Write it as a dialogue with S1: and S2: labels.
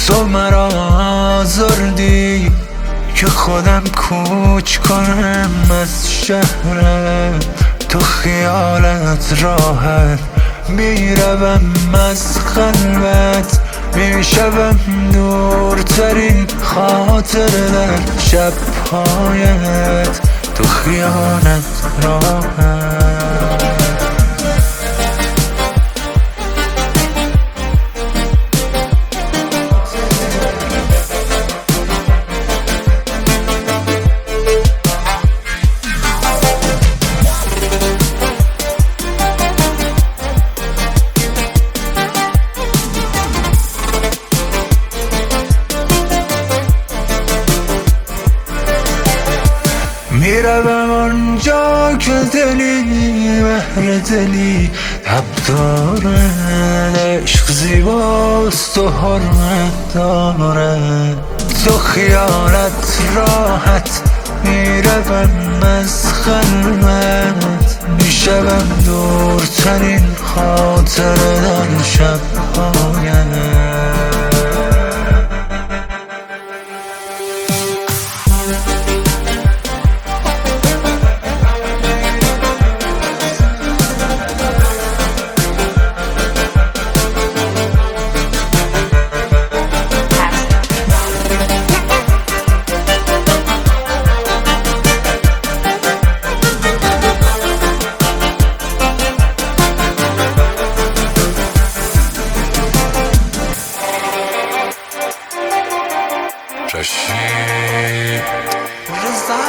S1: تو مرا آزردی که خودم کوچ کنم از شهرم. تو خیالت راحت میروم از قلبت، میشوم دورترین خاطر در شبهایت. تو خیالت راحت میروم آنجا که دلی مهر دلی تب دارد، عشق زیباست و حرمت دارد. تو خیالت راحت میروم از قلبت، میشوم دورترین خاطر در شبهایت. رشید